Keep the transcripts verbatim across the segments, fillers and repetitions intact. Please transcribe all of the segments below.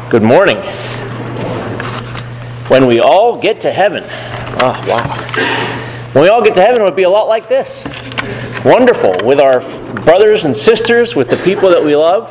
Good morning. When we all get to heaven, oh wow. When we all get to heaven, it would be a lot like this. Wonderful, with our brothers and sisters, with the people that we love,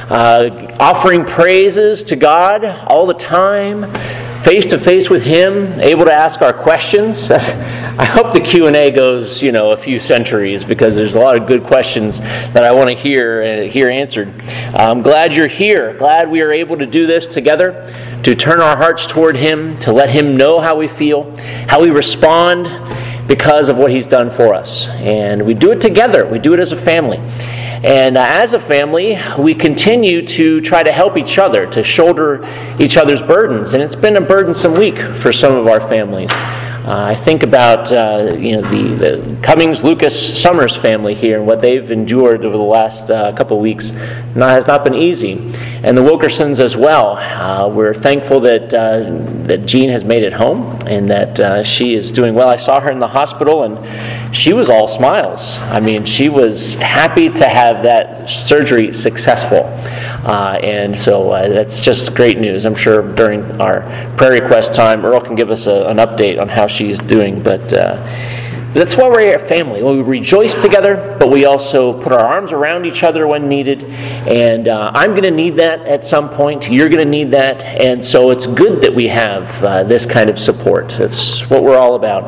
uh, offering praises to God all the time, face to face with Him, able to ask our questions. I hope the Q and A goes, you know, a few centuries, because there's a lot of good questions that I want to hear uh, hear answered. I'm glad you're here. Glad we are able to do this together, to turn our hearts toward Him, to let Him know how we feel, how we respond because of what He's done for us. And we do it together. We do it as a family. And uh, as a family, we continue to try to help each other, to shoulder each other's burdens. And it's been a burdensome week for some of our families. Uh, I think about uh, you know the, the Cummings, Lucas, Summers family here and what they've endured over the last uh, couple of weeks. Not, has not been easy. And the Wilkersons as well. Uh, we're thankful that uh, that Jean has made it home and that uh, she is doing well. I saw her in the hospital and she was all smiles. I mean, she was happy to have that surgery successful. Uh, and so uh, that's just great news. I'm sure during our prayer request time, Earl can give us a, an update on how she's doing. But uh, that's why we're a family. We rejoice together, but we also put our arms around each other when needed. And uh, I'm going to need that at some point. You're going to need that. And so it's good that we have uh, this kind of support. That's what we're all about.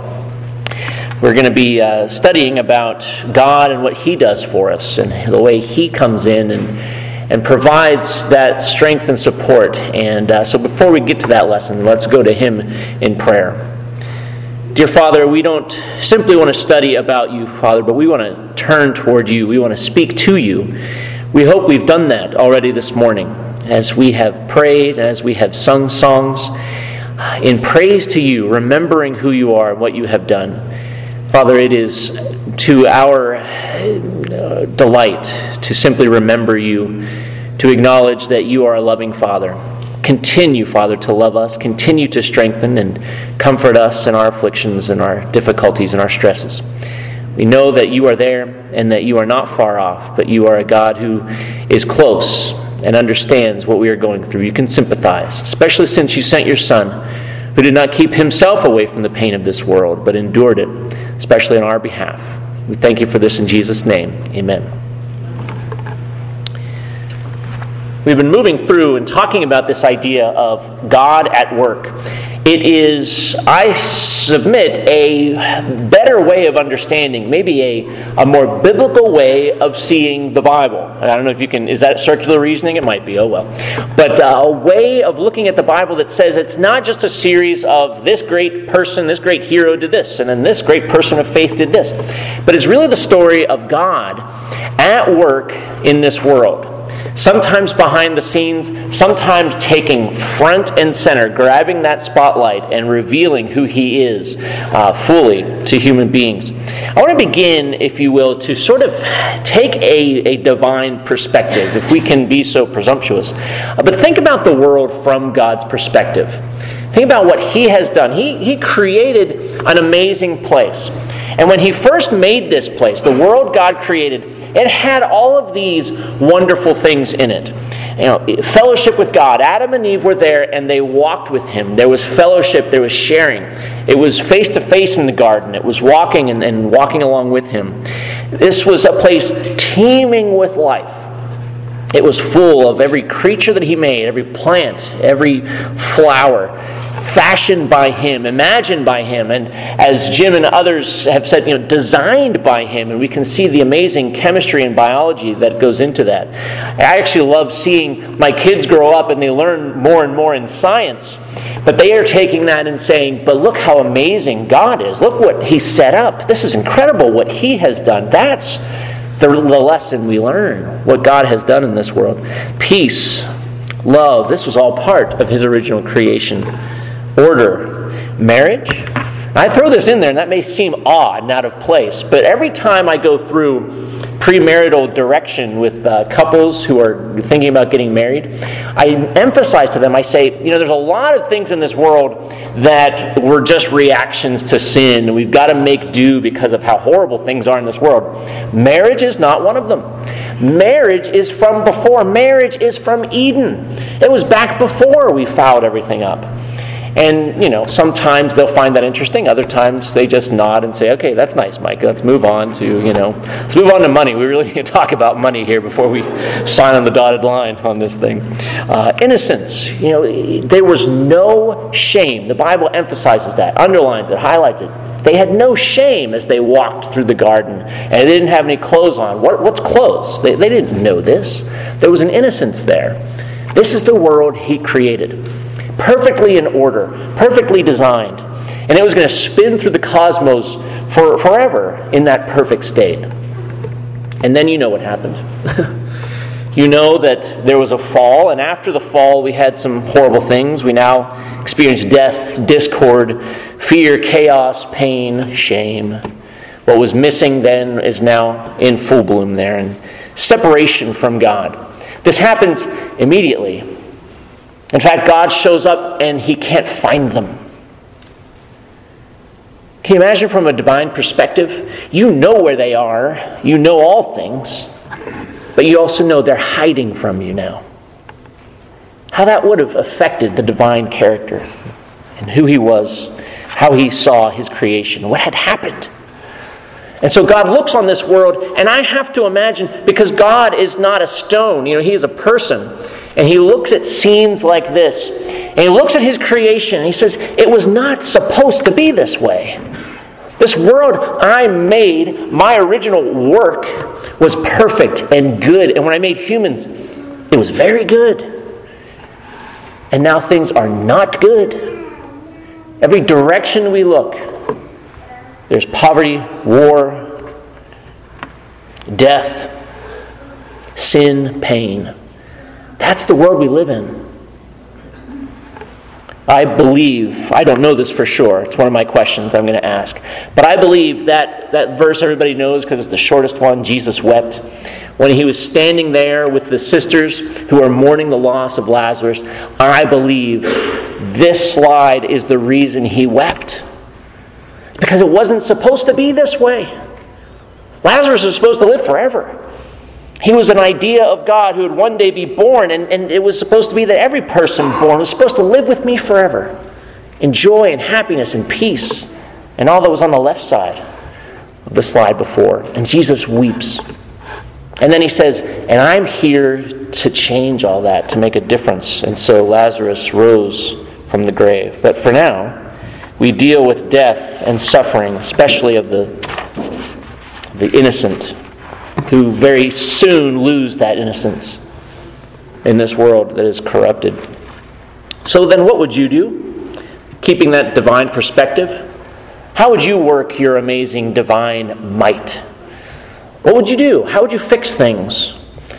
We're going to be uh, studying about God and what He does for us and the way He comes in and and provides that strength and support. And uh, so before we get to that lesson, let's go to Him in prayer. Dear Father, we don't simply want to study about You, Father, but we want to turn toward You. We want to speak to You. We hope we've done that already this morning as we have prayed, as we have sung songs in praise to You, remembering who You are and what You have done. Father, it is to our uh, delight to simply remember You, to acknowledge that You are a loving Father. Continue, Father, to love us. Continue to strengthen and comfort us in our afflictions and our difficulties and our stresses. We know that You are there and that You are not far off, but You are a God who is close and understands what we are going through. You can sympathize, especially since You sent Your Son, who did not keep Himself away from the pain of this world, but endured it, especially on our behalf. We thank You for this in Jesus' name. Amen. We've been moving through and talking about this idea of God at work. It is, I submit, a better way of understanding, maybe a, a more biblical way of seeing the Bible. And I don't know if you can, is that circular reasoning? It might be, oh well. But uh, a way of looking at the Bible that says it's not just a series of this great person, this great hero did this, and then this great person of faith did this. But it's really the story of God at work in this world. Sometimes behind the scenes, sometimes taking front and center, grabbing that spotlight and revealing who He is uh, fully to human beings. I want to begin, if you will, to sort of take a, a divine perspective, if we can be so presumptuous. Uh, but think about the world from God's perspective. Think about what He has done. He, he created an amazing place. And when He first made this place, the world God created, it had all of these wonderful things in it. You know, fellowship with God. Adam and Eve were there and they walked with Him. There was fellowship, there was sharing. It was face to face in the garden. It was walking and, and walking along with Him. This was a place teeming with life. It was full of every creature that He made, every plant, every flower, fashioned by Him, imagined by Him, and as Jim and others have said, you know, designed by Him, and we can see the amazing chemistry and biology that goes into that. I actually love seeing my kids grow up and they learn more and more in science, but they are taking that and saying, but look how amazing God is. Look what He set up. This is incredible what He has done. That's the, the lesson we learn, what God has done in this world. Peace, love, this was all part of His original creation. Order, marriage. I throw this in there, and that may seem odd and out of place, but every time I go through premarital direction with uh, couples who are thinking about getting married, I emphasize to them, I say, you know, there's a lot of things in this world that were just reactions to sin, and we've got to make do because of how horrible things are in this world. Marriage is not one of them. Marriage is from before. Marriage is from Eden. It was back before we fouled everything up. And, you know, sometimes they'll find that interesting. Other times they just nod and say, okay, that's nice, Mike. Let's move on to, you know, let's move on to money. We really need to talk about money here before we sign on the dotted line on this thing. Uh, innocence. You know, there was no shame. The Bible emphasizes that, underlines it, highlights it. They had no shame as they walked through the garden, and they didn't have any clothes on. What, what's clothes? They, they didn't know this. There was an innocence there. This is the world He created. Perfectly in order, perfectly designed. And it was going to spin through the cosmos for forever in that perfect state. And then you know what happened. You know that there was a fall, and after the fall we had some horrible things. We now experience death, discord, fear, chaos, pain, shame. What was missing then is now in full bloom there, and separation from God. This happens immediately. In fact, God shows up and He can't find them. Can you imagine from a divine perspective? You know where they are. You know all things. But you also know they're hiding from you now. How that would have affected the divine character and who He was, how He saw His creation, what had happened. And so God looks on this world, and I have to imagine, because God is not a stone, you know, He is a person. And He looks at scenes like this, and He looks at His creation, and He says, it was not supposed to be this way. This world I made, my original work, was perfect and good. And when I made humans, it was very good. And now things are not good. Every direction we look, there's poverty, war, death, sin, pain. That's the world we live in. I believe, I don't know this for sure, it's one of my questions I'm going to ask, but I believe that that verse everybody knows because it's the shortest one, Jesus wept. When He was standing there with the sisters who are mourning the loss of Lazarus, I believe this slide is the reason He wept. Because it wasn't supposed to be this way. Lazarus is supposed to live forever. He was an idea of God who would one day be born, and, and it was supposed to be that every person born was supposed to live with me forever. In joy and happiness and peace. And all that was on the left side of the slide before. And Jesus weeps. And then He says, and I'm here to change all that, to make a difference. And so Lazarus rose from the grave. But for now, we deal with death and suffering, especially of the, the innocent, who very soon lose that innocence in this world that is corrupted. So then what would you do? Keeping that divine perspective, how would you work your amazing divine might? What would you do? How would you fix things?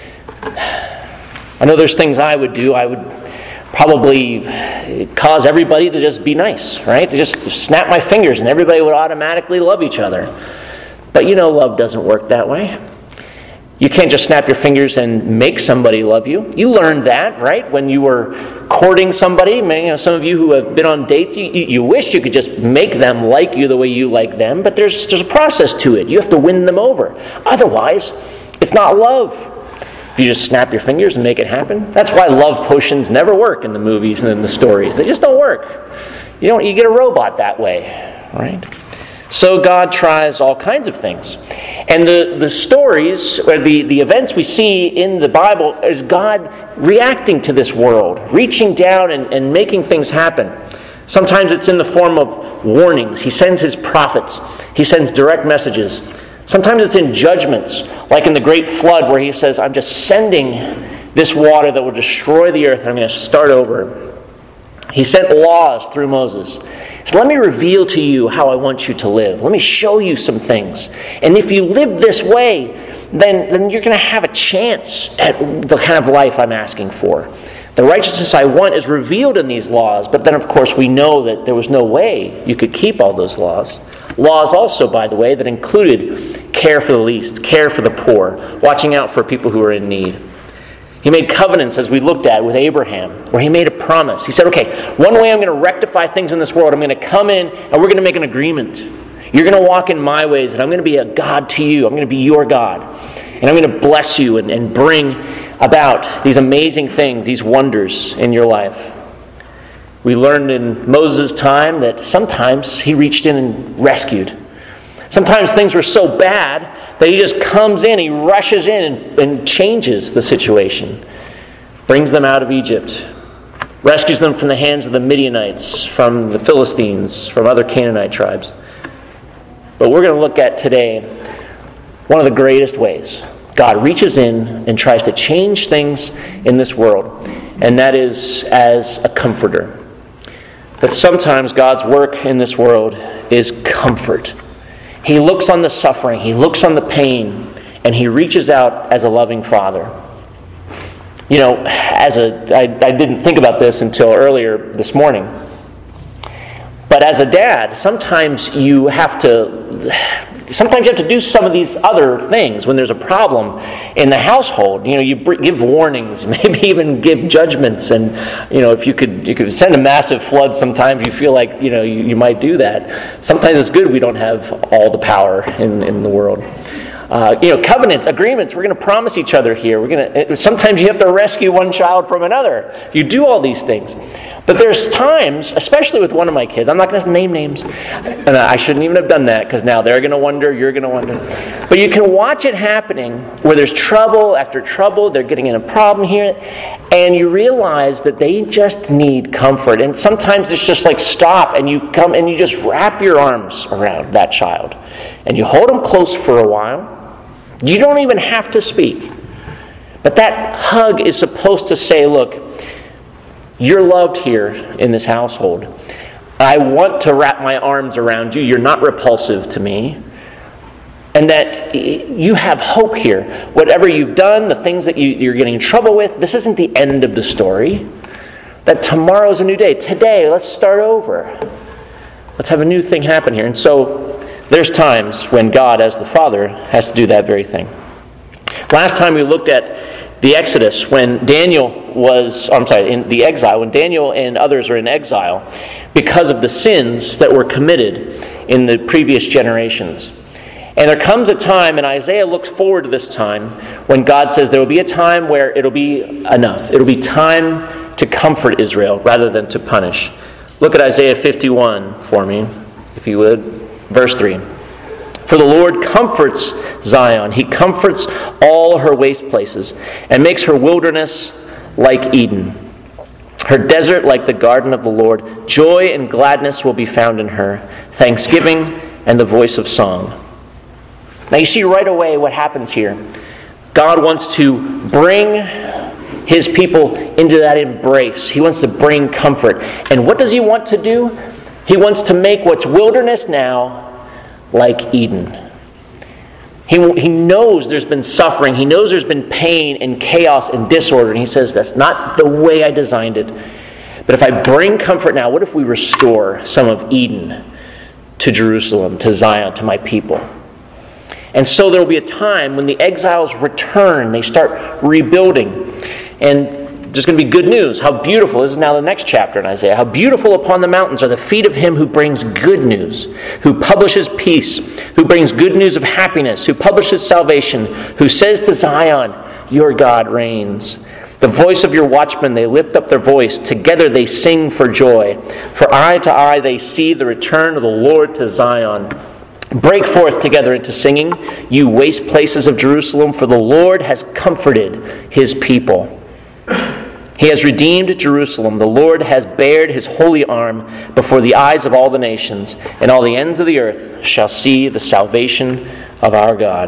I know there's things I would do. I would probably cause everybody to just be nice, right? To just snap my fingers and everybody would automatically love each other. But you know, love doesn't work that way. You can't just snap your fingers and make somebody love you. You learned that, right? When you were courting somebody, you know, some of you who have been on dates, you, you, you wish you could just make them like you the way you like them, but there's, there's a process to it. You have to win them over. Otherwise, it's not love. If you just snap your fingers and make it happen. That's why love potions never work in the movies and in the stories. They just don't work. You don't. You get a robot that way, right? So God tries all kinds of things. And the, the stories, or the, the events we see in the Bible is God reacting to this world, reaching down and, and making things happen. Sometimes it's in the form of warnings. He sends His prophets. He sends direct messages. Sometimes it's in judgments, like in the great flood where He says, I'm just sending this water that will destroy the earth and I'm going to start over. He sent laws through Moses. So let me reveal to you how I want you to live. Let me show you some things. And if you live this way, then, then you're going to have a chance at the kind of life I'm asking for. The righteousness I want is revealed in these laws, but then of course we know that there was no way you could keep all those laws. Laws also, by the way, that included care for the least, care for the poor, watching out for people who are in need. He made covenants, as we looked at, with Abraham, where He made a promise. He said, okay, one way I'm going to rectify things in this world, I'm going to come in and we're going to make an agreement. You're going to walk in my ways and I'm going to be a God to you. I'm going to be your God. and I'm going to bless you and, and bring about these amazing things, these wonders in your life. We learned in Moses' time that sometimes he reached in and rescued. Sometimes things were so bad that he just comes in, he rushes in and, and changes the situation. Brings them out of Egypt. Rescues them from the hands of the Midianites, from the Philistines, from other Canaanite tribes. But we're going to look at today one of the greatest ways God reaches in and tries to change things in this world, and that is as a comforter. That sometimes God's work in this world is comfort. He looks on the suffering, He looks on the pain, and He reaches out as a loving Father. You know, as a I, I didn't think about this until earlier this morning. But as a dad, sometimes you have to sometimes you have to do some of these other things when there's a problem in the household. You know, you give warnings, maybe even give judgments, and you know, if you could you could send a massive flood, sometimes you feel like, you know, you, you might do that. Sometimes it's good we don't have all the power in, in the world. Uh, you know, covenants, agreements, we're going to promise each other here. We're going to. Sometimes you have to rescue one child from another. You do all these things. But there's times, especially with one of my kids, I'm not going to name names, and I shouldn't even have done that because now they're going to wonder, you're going to wonder. But you can watch it happening where there's trouble after trouble, they're getting in a problem here, and you realize that they just need comfort. And sometimes it's just like stop, and you come and you just wrap your arms around that child, and you hold them close for a while. You don't even have to speak. But that hug is supposed to say, look, you're loved here in this household. I want to wrap my arms around you. You're not repulsive to me. And that you have hope here. Whatever you've done, the things that you, you're getting in trouble with, this isn't the end of the story. That tomorrow's a new day. Today, let's start over. Let's have a new thing happen here. And so there's times when God, as the Father, has to do that very thing. Last time we looked at the Exodus, when Daniel was, oh, I'm sorry, in the exile, when Daniel and others are in exile because of the sins that were committed in the previous generations. And there comes a time, and Isaiah looks forward to this time, when God says there will be a time where it'll be enough. It'll be time to comfort Israel rather than to punish. Look at Isaiah fifty-one for me, if you would. Verse three. For the Lord comforts Zion. He comforts all her waste places and makes her wilderness like Eden, her desert like the garden of the Lord. Joy and gladness will be found in her, thanksgiving and the voice of song. Now you see right away what happens here. God wants to bring His people into that embrace. He wants to bring comfort. And what does He want to do? He wants to make what's wilderness now like Eden. He, he knows there's been suffering. He knows there's been pain and chaos and disorder. And He says, that's not the way I designed it. But if I bring comfort now, what if we restore some of Eden to Jerusalem, to Zion, to my people? And so there will be a time when the exiles return. They start rebuilding. And there's going to be good news. How beautiful. This is now the next chapter in Isaiah. How beautiful upon the mountains are the feet of him who brings good news, who publishes peace, who brings good news of happiness, who publishes salvation, who says to Zion, your God reigns. The voice of your watchmen, they lift up their voice. Together they sing for joy. For eye to eye they see the return of the Lord to Zion. Break forth together into singing, you waste places of Jerusalem, for the Lord has comforted His people. He has redeemed Jerusalem. The Lord has bared His holy arm before the eyes of all the nations, and all the ends of the earth shall see the salvation of our God.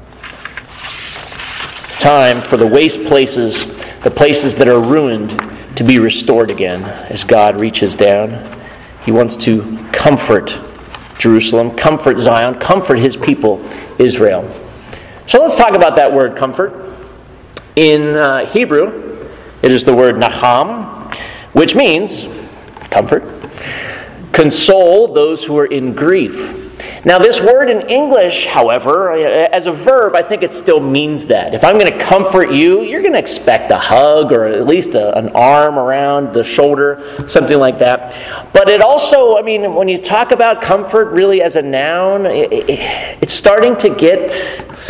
It's time for the waste places, the places that are ruined, to be restored again as God reaches down. He wants to comfort Jerusalem, comfort Zion, comfort His people, Israel. So let's talk about that word comfort. In uh, Hebrew, it is the word nacham, which means comfort, console those who are in grief. Now this word in English, however, as a verb, I think it still means that. If I'm going to comfort you, you're going to expect a hug or at least a, an arm around the shoulder, something like that. But it also, I mean, when you talk about comfort really as a noun, it, it, it's starting to get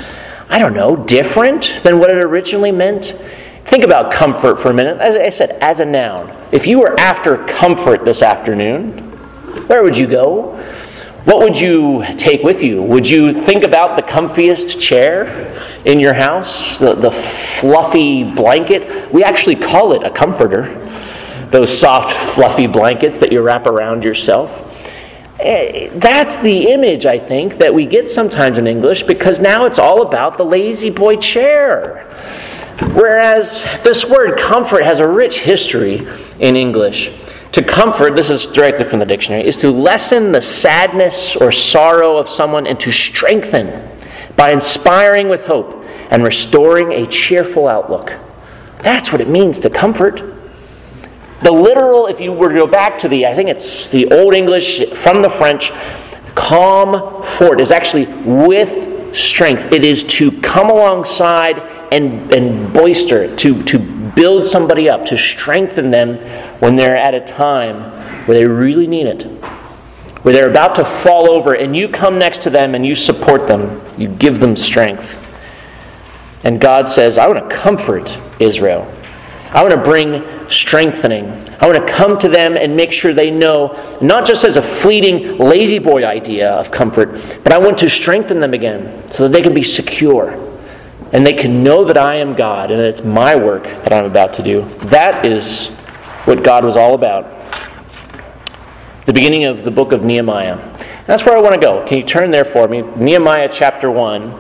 I don't know, different than what it originally meant? Think about comfort for a minute. As I said, as a noun. If you were after comfort this afternoon, where would you go? What would you take with you? Would you think about the comfiest chair in your house? The, the fluffy blanket? We actually call it a comforter. Those soft, fluffy blankets that you wrap around yourself. That's the image, I think, that we get sometimes in English, because now it's all about the lazy boy chair. Whereas this word comfort has a rich history in English. To comfort, this is directly from the dictionary, is to lessen the sadness or sorrow of someone and to strengthen by inspiring with hope and restoring a cheerful outlook. That's what it means to comfort. The literal, if you were to go back to the, I think it's the Old English from the French, calm fort is actually with strength. It is to come alongside and, and boister, to, to build somebody up, to strengthen them when they're at a time where they really need it, where they're about to fall over, and you come next to them and you support them, you give them strength. And God says, I want to comfort Israel. I want to bring strengthening. I want to come to them and make sure they know, not just as a fleeting lazy boy idea of comfort, but I want to strengthen them again so that they can be secure and they can know that I am God and that it's my work that I'm about to do. That is what God was all about. The beginning of the book of Nehemiah. That's where I want to go. Can you turn there for me? Nehemiah chapter one.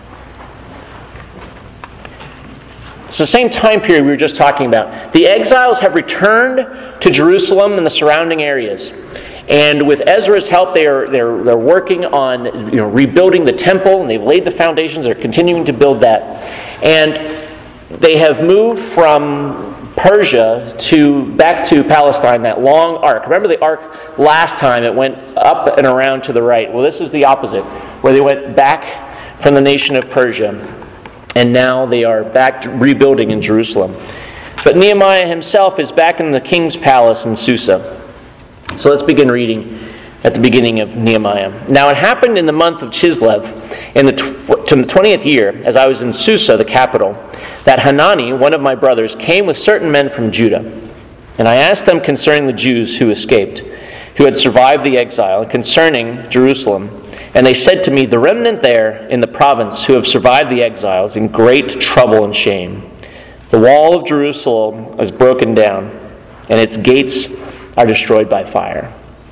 It's the same time period we were just talking about. The exiles have returned to Jerusalem and the surrounding areas. And with Ezra's help, they are they're, they're working on you know, rebuilding the temple, and they've laid the foundations. They're continuing to build that. And they have moved from Persia to back to Palestine, that long arc. Remember the arc last time? It went up and around to the right. Well, this is the opposite, where they went back from the nation of Persia. And now they are back rebuilding in Jerusalem. But Nehemiah himself is back in the king's palace in Susa. So let's begin reading at the beginning of Nehemiah. Now it happened in the month of Chislev, in the tw- to the twentieth year, as I was in Susa, the capital, that Hanani, one of my brothers, came with certain men from Judah. And I asked them concerning the Jews who escaped, who had survived the exile, and concerning Jerusalem. And they said to me, the remnant there in the province who have survived the exiles in great trouble and shame. The wall of Jerusalem is broken down, and its gates are destroyed by fire.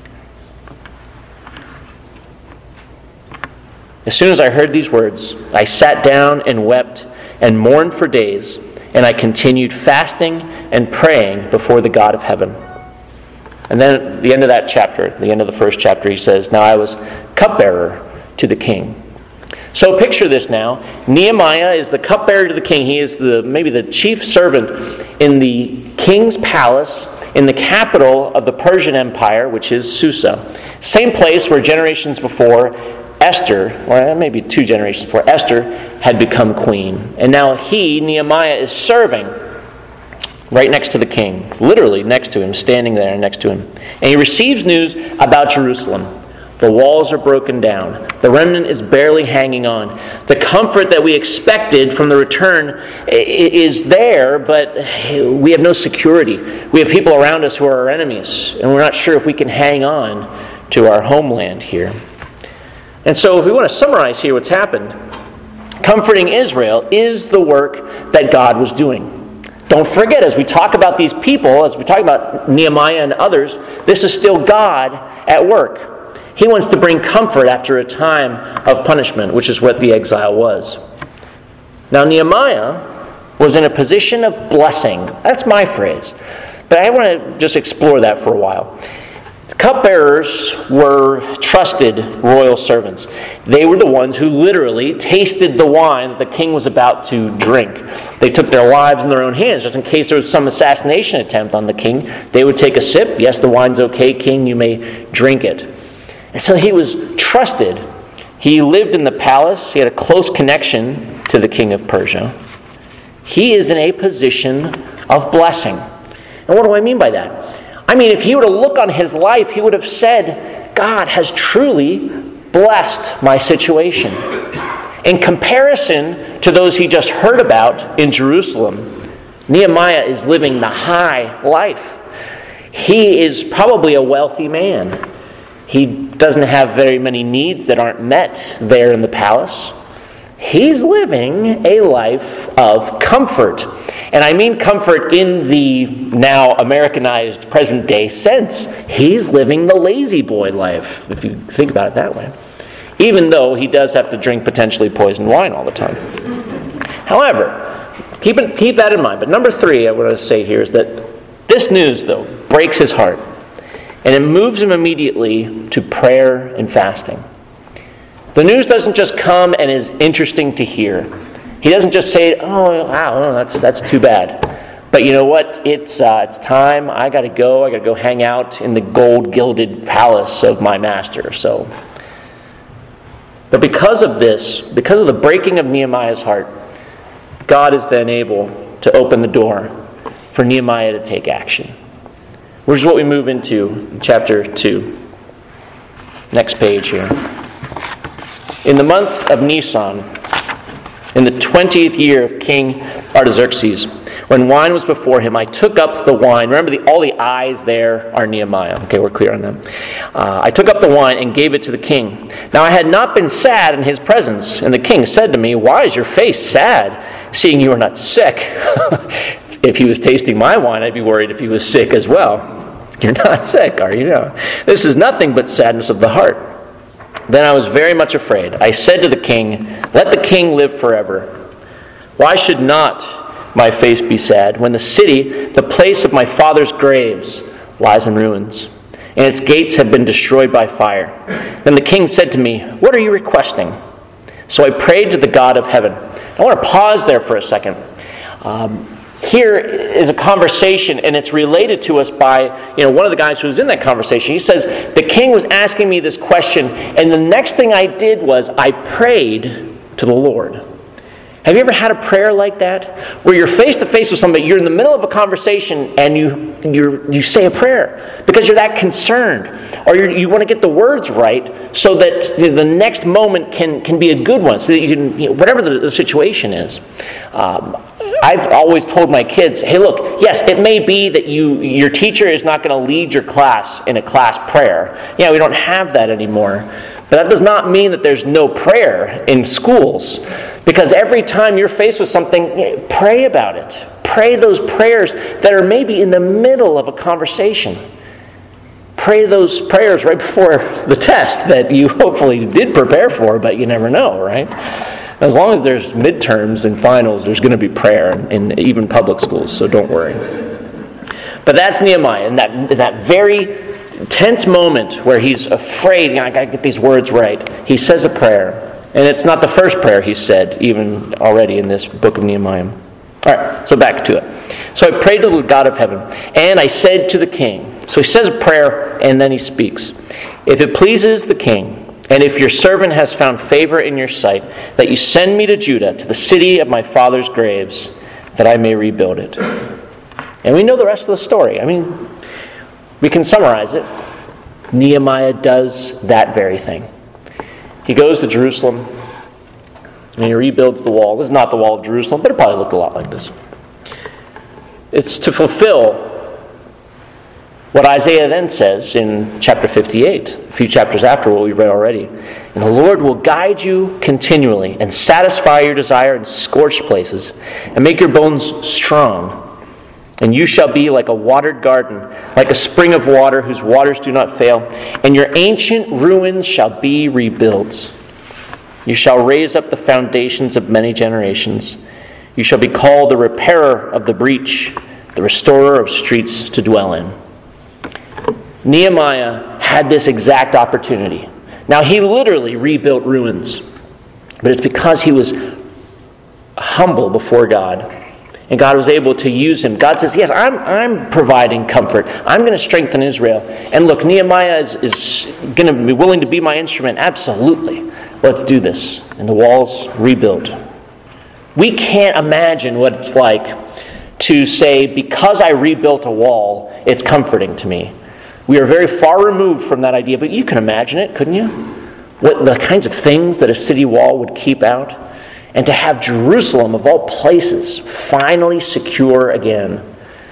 As soon as I heard these words, I sat down and wept and mourned for days, and I continued fasting and praying before the God of heaven. And then at the end of that chapter, the end of the first chapter, he says, now I was cupbearer to the king. So picture this now. Nehemiah is the cupbearer to the king. He is the maybe the chief servant in the king's palace in the capital of the Persian Empire, which is Susa. Same place where generations before Esther, or maybe two generations before Esther, had become queen. And now he, Nehemiah, is serving right next to the king, literally next to him, standing there next to him. And he receives news about Jerusalem. The walls are broken down. The remnant is barely hanging on. The comfort that we expected from the return is there, but we have no security. We have people around us who are our enemies, and we're not sure if we can hang on to our homeland here. And so if we want to summarize here what's happened, comforting Israel is the work that God was doing. Don't forget, as we talk about these people, as we talk about Nehemiah and others, this is still God at work. He wants to bring comfort after a time of punishment, which is what the exile was. Now, Nehemiah was in a position of blessing. That's my phrase. But I want to just explore that for a while. Cupbearers were trusted royal servants. They were the ones who literally tasted the wine that the king was about to drink. They took their lives in their own hands, just in case there was some assassination attempt on the king. They would take a sip. Yes, the wine's okay, king, you may drink it. And so he was trusted. He lived in the palace. He had a close connection to the king of Persia. He is in a position of blessing. And what do I mean by that? I mean, if he were to look on his life, he would have said, God has truly blessed my situation. In comparison to those he just heard about in Jerusalem, Nehemiah is living the high life. He is probably a wealthy man. He doesn't have very many needs that aren't met there in the palace. He's living a life of comfort. And I mean comfort in the now Americanized present day sense. He's living the lazy boy life, if you think about it that way. Even though he does have to drink potentially poisoned wine all the time. However, keep it, keep that in mind. But number three I want to say here is that this news, though, breaks his heart. And it moves him immediately to prayer and fasting. The news doesn't just come and is interesting to hear. He doesn't just say, oh, wow, that's that's too bad. But you know what? It's uh, it's time. I got to go. I got to go hang out in the gold-gilded palace of my master. So, but because of this, because of the breaking of Nehemiah's heart, God is then able to open the door for Nehemiah to take action. Which is what we move into in chapter two. Next page here. In the month of Nisan, in the twentieth year of King Artaxerxes, when wine was before him, I took up the wine. Remember, the, all the eyes there are Nehemiah. Okay, we're clear on that. Uh, I took up the wine and gave it to the king. Now I had not been sad in his presence, and the king said to me, why is your face sad, seeing you are not sick? If he was tasting my wine, I'd be worried if he was sick as well. You're not sick, are you? No. This is nothing but sadness of the heart. Then I was very much afraid. I said to the king, let the king live forever. Why should not my face be sad when the city, the place of my father's graves, lies in ruins, and its gates have been destroyed by fire? Then the king said to me, what are you requesting? So I prayed to the God of heaven. I want to pause there for a second. Um, Here is a conversation, and it's related to us by, you know, one of the guys who was in that conversation. He says, the king was asking me this question, and the next thing I did was I prayed to the Lord. Have you ever had a prayer like that? Where you're face to face with somebody, you're in the middle of a conversation, and you you you say a prayer because you're that concerned, or you're, you want to get the words right so that the next moment can, can be a good one, so that you can, you know, whatever the, the situation is. Um, I've always told my kids, hey, look, yes, it may be that you your teacher is not going to lead your class in a class prayer. Yeah, we don't have that anymore. But that does not mean that there's no prayer in schools. Because every time you're faced with something, pray about it. Pray those prayers that are maybe in the middle of a conversation. Pray those prayers right before the test that you hopefully did prepare for, but you never know, right? As long as there's midterms and finals, there's going to be prayer in even public schools, so don't worry. But that's Nehemiah, in that, in that very tense moment where he's afraid, you know, I got to get these words right. He says a prayer, and it's not the first prayer he said, even already in this book of Nehemiah. All right, so back to it. So I prayed to the God of heaven, and I said to the king. So he says a prayer, and then he speaks. If it pleases the king, and if your servant has found favor in your sight, that you send me to Judah, to the city of my father's graves, that I may rebuild it. And we know the rest of the story. I mean, we can summarize it. Nehemiah does that very thing. He goes to Jerusalem, and he rebuilds the wall. This is not the wall of Jerusalem, but it probably looked a lot like this. It's to fulfill what Isaiah then says in chapter fifty-eight, a few chapters after what we've read already. And the Lord will guide you continually and satisfy your desire in scorched places and make your bones strong. And you shall be like a watered garden, like a spring of water whose waters do not fail. And your ancient ruins shall be rebuilt. You shall raise up the foundations of many generations. You shall be called the repairer of the breach, the restorer of streets to dwell in. Nehemiah had this exact opportunity. Now, he literally rebuilt ruins, but it's because he was humble before God, and God was able to use him. God says, yes, I'm I'm providing comfort. I'm going to strengthen Israel. And look, Nehemiah is, is going to be willing to be my instrument. Absolutely. Let's do this. And the walls rebuilt. We can't imagine what it's like to say, because I rebuilt a wall, it's comforting to me. We are very far removed from that idea, but you can imagine it, couldn't you? what the kinds of things that a city wall would keep out, and to have Jerusalem, of all places, finally secure again.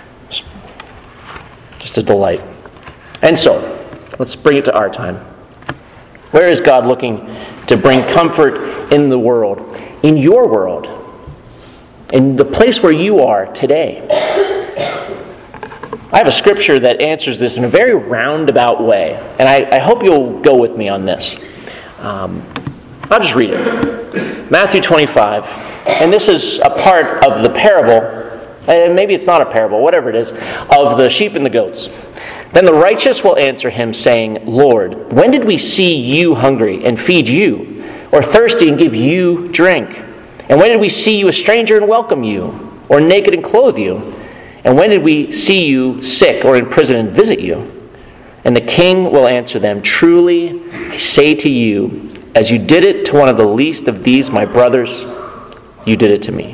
Just a delight. And so, let's bring it to our time. Where is God looking to bring comfort in the world? In your world. In the place where you are today. I have a scripture that answers this in a very roundabout way. And I, I hope you'll go with me on this. Um, I'll just read it. Matthew twenty-five. And this is a part of the parable, and maybe it's not a parable, whatever it is, of the sheep and the goats. Then the righteous will answer him, saying, Lord, when did we see you hungry and feed you, or thirsty and give you drink? And when did we see you a stranger and welcome you, or naked and clothe you? And when did we see you sick or in prison and visit you? And the king will answer them, Truly, I say to you, as you did it to one of the least of these my brothers, you did it to me.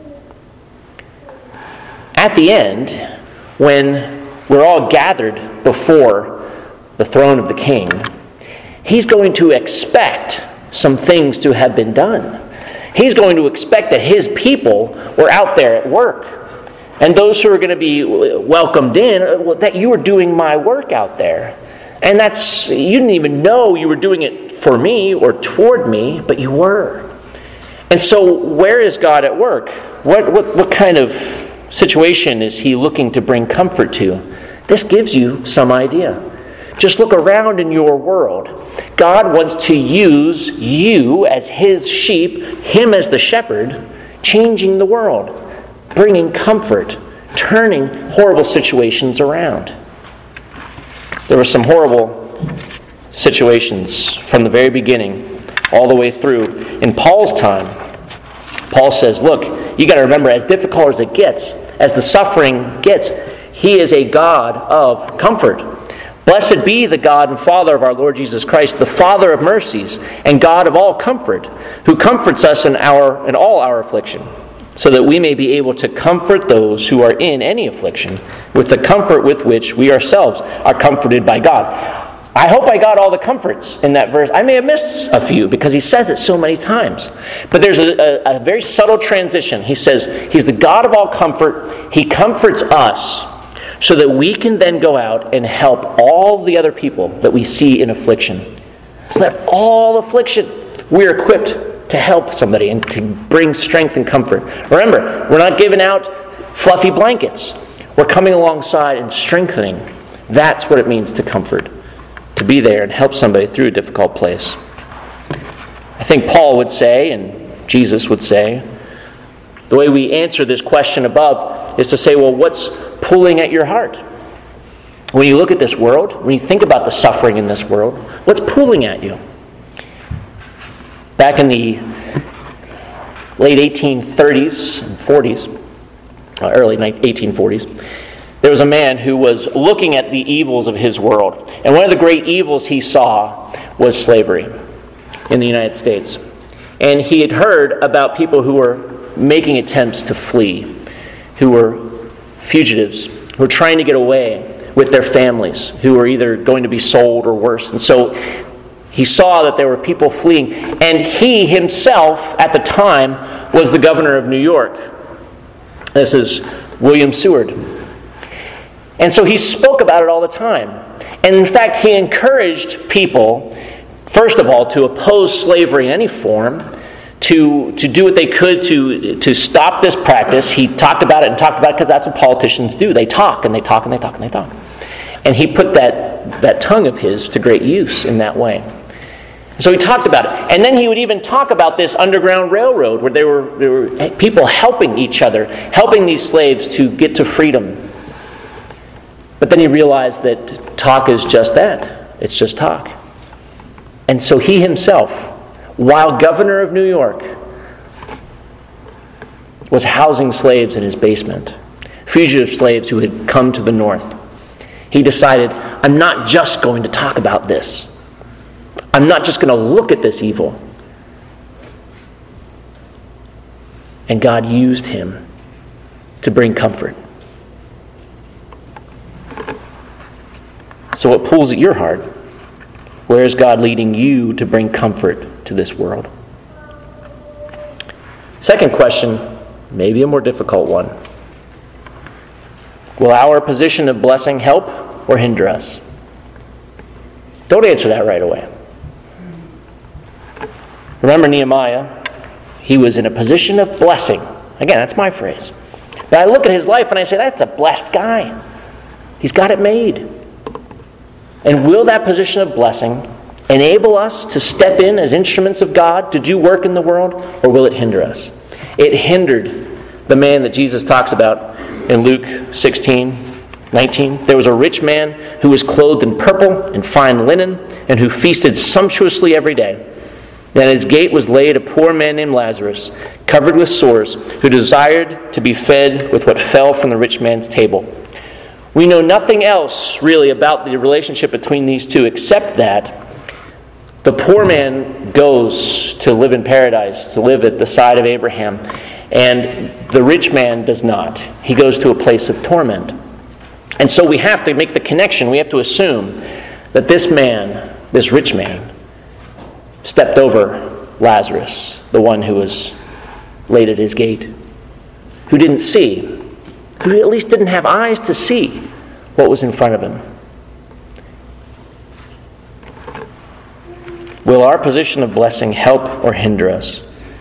At the end, when we're all gathered before the throne of the king, he's going to expect some things to have been done. He's going to expect that his people were out there at work. And those who are going to be welcomed in, that you were doing my work out there. And that's, you didn't even know you were doing it for me or toward me, but you were. And so where is God at work? What, what, what kind of situation is he looking to bring comfort to? This gives you some idea. Just look around in your world. God wants to use you as his sheep, him as the shepherd, changing the world, bringing comfort, turning horrible situations around. There were some horrible situations from the very beginning all the way through. In Paul's time, Paul says, look, you got to remember, as difficult as it gets, as the suffering gets, he is a God of comfort. Blessed be the God and Father of our Lord Jesus Christ, the Father of mercies and God of all comfort, who comforts us in our in all our affliction, so that we may be able to comfort those who are in any affliction with the comfort with which we ourselves are comforted by God. I hope I got all the comforts in that verse. I may have missed a few because he says it so many times. But there's a, a, a very subtle transition. He says he's the God of all comfort. He comforts us so that we can then go out and help all the other people that we see in affliction. So that all affliction, we're equipped to help somebody and to bring strength and comfort. Remember, we're not giving out fluffy blankets. We're coming alongside and strengthening. That's what it means to comfort. To be there and help somebody through a difficult place. I think Paul would say, and Jesus would say, the way we answer this question above is to say, well, what's pulling at your heart? When you look at this world, when you think about the suffering in this world, what's pulling at you? Back in the late eighteen thirties and forties, early eighteen forties, there was a man who was looking at the evils of his world. And one of the great evils he saw was slavery in the United States. And he had heard about people who were making attempts to flee, who were fugitives, who were trying to get away with their families, who were either going to be sold or worse. And so he saw that there were people fleeing. And he himself, at the time, was the governor of New York. This is William Seward. And so he spoke about it all the time. And in fact, he encouraged people, first of all, to oppose slavery in any form, to, to do what they could to, to stop this practice. He talked about it and talked about it because that's what politicians do. They talk and they talk and they talk and they talk. And he put that, that tongue of his to great use in that way. So he talked about it. And then he would even talk about this Underground Railroad where there were, there were people helping each other, helping these slaves to get to freedom. But then he realized that talk is just that. It's just talk. And so he himself, while governor of New York, was housing slaves in his basement, fugitive slaves who had come to the north. He decided, I'm not just going to talk about this. I'm not just going to look at this evil. And God used him to bring comfort. So what pulls at your heart? Where is God leading you to bring comfort to this world? Second question, maybe a more difficult one. Will our position of blessing help or hinder us? Don't answer that right away. Remember Nehemiah? He was in a position of blessing. Again, that's my phrase. But I look at his life and I say, that's a blessed guy. He's got it made. And will that position of blessing enable us to step in as instruments of God to do work in the world, or will it hinder us? It hindered the man that Jesus talks about in Luke sixteen nineteen. There was a rich man who was clothed in purple and fine linen, and who feasted sumptuously every day. And at his gate was laid a poor man named Lazarus, covered with sores, who desired to be fed with what fell from the rich man's table. We know nothing else really about the relationship between these two except that the poor man goes to live in paradise, to live at the side of Abraham, and the rich man does not. He goes to a place of torment. And so we have to make the connection. We have to assume that this man, this rich man, stepped over Lazarus, the one who was laid at his gate, who didn't see, who at least didn't have eyes to see what was in front of him. Will our position of blessing help or hinder us?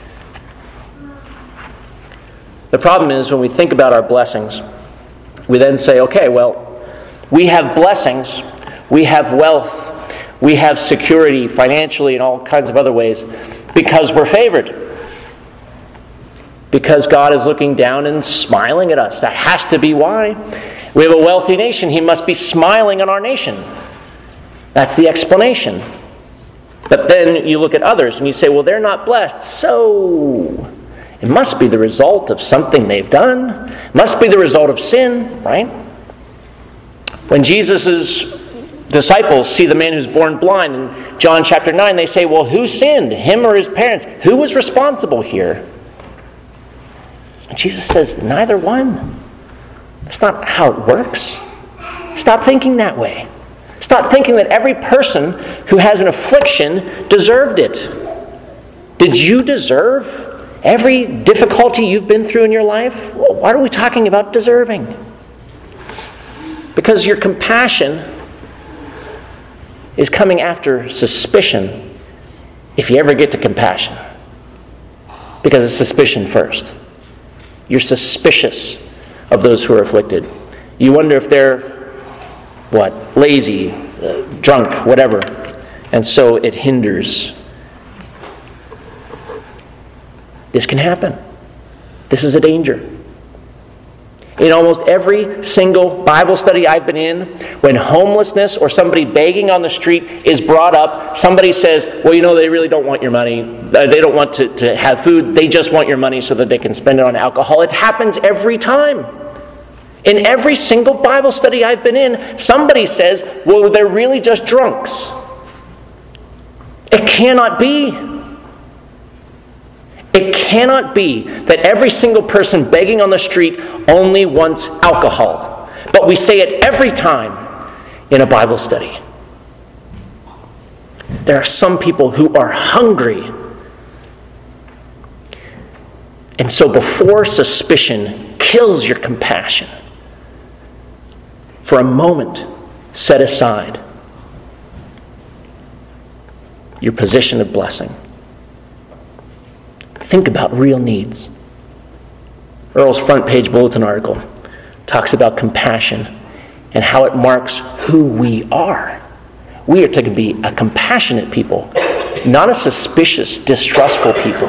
The problem is when we think about our blessings, we then say, okay, well, we have blessings, we have wealth, we have security financially and all kinds of other ways because we're favored. Because God is looking down and smiling at us. That has to be why. We have a wealthy nation. He must be smiling on our nation. That's the explanation. But then you look at others and you say, well, they're not blessed. So it must be the result of something they've done. It must be the result of sin, right? When Jesus' disciples see the man who's born blind in John chapter nine, they say, well, who sinned, him or his parents? Who was responsible here? And Jesus says, neither one. That's not how it works. Stop thinking that way. Stop thinking that every person who has an affliction deserved it. Did you deserve every difficulty you've been through in your life? Well, why are we talking about deserving? Because your compassion is coming after suspicion if you ever get to compassion. Because it's suspicion first. You're suspicious of those who are afflicted. You wonder if they're what? Lazy, uh, drunk, whatever. And so it hinders. This can happen. This is a danger. In almost every single Bible study I've been in, when homelessness or somebody begging on the street is brought up, somebody says, well, you know, they really don't want your money. They don't want to, to have food. They just want your money so that they can spend it on alcohol. It happens every time. In every single Bible study I've been in, somebody says, well, they're really just drunks. It cannot be. It cannot be that every single person begging on the street only wants alcohol. But we say it every time in a Bible study. There are some people who are hungry. And so before suspicion kills your compassion, for a moment, set aside your position of blessing. Think about real needs. Earl's front page bulletin article talks about compassion and how it marks who we are. We are to be a compassionate people, not a suspicious, distrustful people.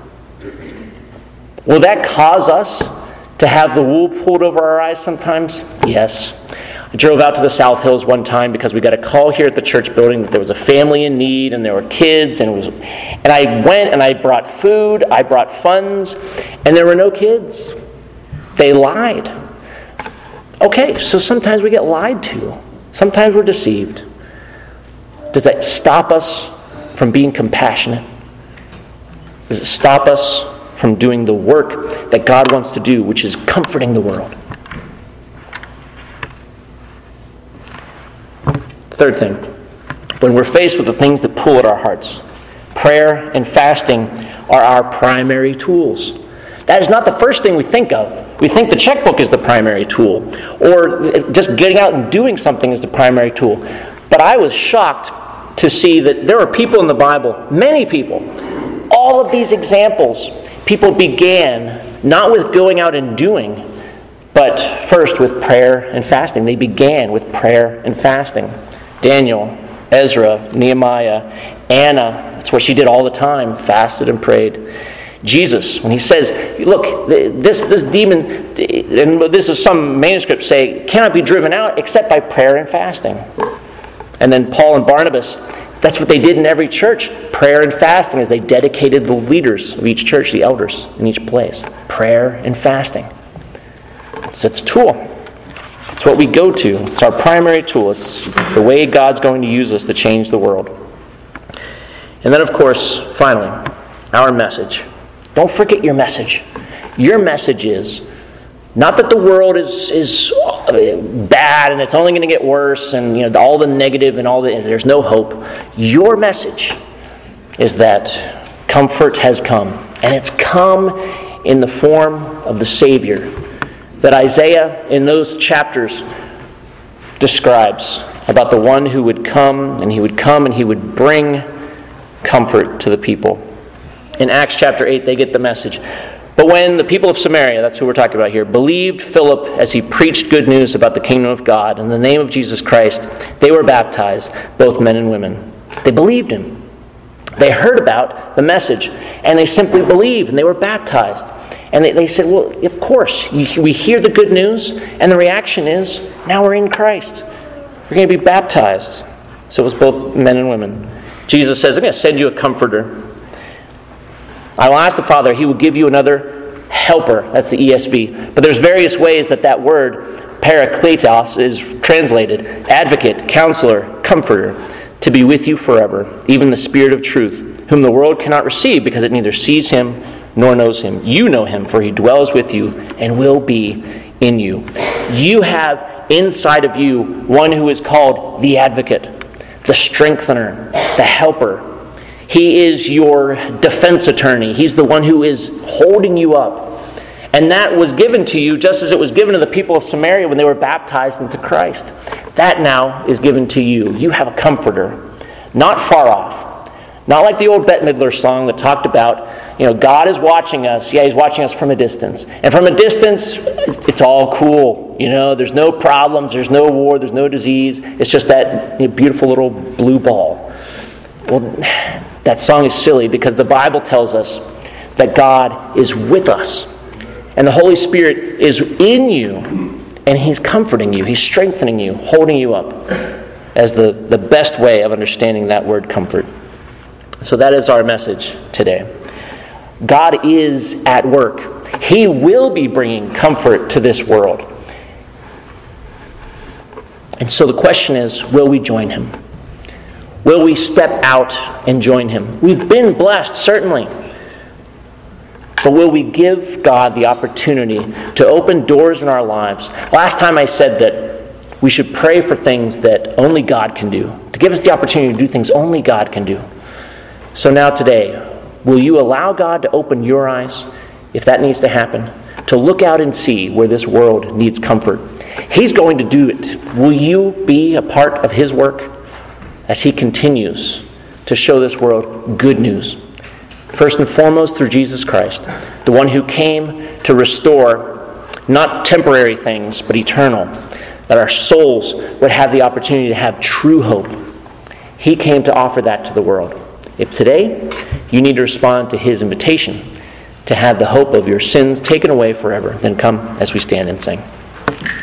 Will that cause us to have the wool pulled over our eyes sometimes? Yes. I drove out to the South Hills one time because we got a call here at the church building that there was a family in need and there were kids and it was, and I went and I brought food, I brought funds, and there were no kids. They lied. Okay, so sometimes we get lied to. Sometimes we're deceived. Does that stop us from being compassionate? Does it stop us from doing the work that God wants to do, which is comforting the world? Third thing, when we're faced with the things that pull at our hearts. Prayer and fasting are our primary tools. That is not the first thing we think of. We think the checkbook is the primary tool, or just getting out and doing something is the primary tool. But I was shocked to see that there are people in the Bible, many people, all of these examples, people began not with going out and doing, but first with prayer and fasting. They began with prayer and fasting. Daniel, Ezra, Nehemiah, Anna, that's what she did all the time, fasted and prayed. Jesus, when he says, look, this, this demon, and this is some manuscripts say, cannot be driven out except by prayer and fasting. And then Paul and Barnabas, that's what they did in every church, prayer and fasting, as they dedicated the leaders of each church, the elders in each place. Prayer and fasting. It's its tool. It's what we go to. It's our primary tool. It's the way God's going to use us to change the world. And then, of course, finally, our message. Don't forget your message. Your message is not that the world is is bad and it's only going to get worse and you know all the negative and all the there's no hope. Your message is that comfort has come, and it's come in the form of the Savior that Isaiah in those chapters describes about the one who would come and he would come and he would bring comfort to the people. In Acts chapter eight, they get the message. But when the people of Samaria, that's who we're talking about here, believed Philip as he preached good news about the kingdom of God in the name of Jesus Christ, they were baptized, both men and women. They believed him. They heard about the message, and they simply believed, and they were baptized. And they, they said, well, of course, we hear the good news, and the reaction is, now we're in Christ. We're going to be baptized. So it was both men and women. Jesus says, I'm going to send you a comforter. I will ask the Father, he will give you another helper. That's the E S V. But there's various ways that that word, parakletos, is translated. Advocate, counselor, comforter, to be with you forever, even the Spirit of truth, whom the world cannot receive because it neither sees him nor knows him. You know him, for he dwells with you and will be in you. You have inside of you one who is called the advocate, the strengthener, the helper. He is your defense attorney. He's the one who is holding you up. And that was given to you just as it was given to the people of Samaria when they were baptized into Christ. That now is given to you. You have a comforter, not far off. Not like the old Bette Midler song that talked about, you know, God is watching us. Yeah, he's watching us from a distance. And from a distance, it's all cool. You know, there's no problems, there's no war, there's no disease. It's just that beautiful little blue ball. Well, that song is silly because the Bible tells us that God is with us. And the Holy Spirit is in you. And he's comforting you. He's strengthening you, holding you up as the, the best way of understanding that word comfort. So that is our message today. God is at work. He will be bringing comfort to this world. And so the question is, will we join him? Will we step out and join him? We've been blessed, certainly. But will we give God the opportunity to open doors in our lives? Last time I said that we should pray for things that only God can do, to give us the opportunity to do things only God can do. So now today, will you allow God to open your eyes, if that needs to happen, to look out and see where this world needs comfort? He's going to do it. Will you be a part of his work as he continues to show this world good news? First and foremost through Jesus Christ, the one who came to restore not temporary things, but eternal, that our souls would have the opportunity to have true hope. He came to offer that to the world. If today you need to respond to his invitation to have the hope of your sins taken away forever, then come as we stand and sing.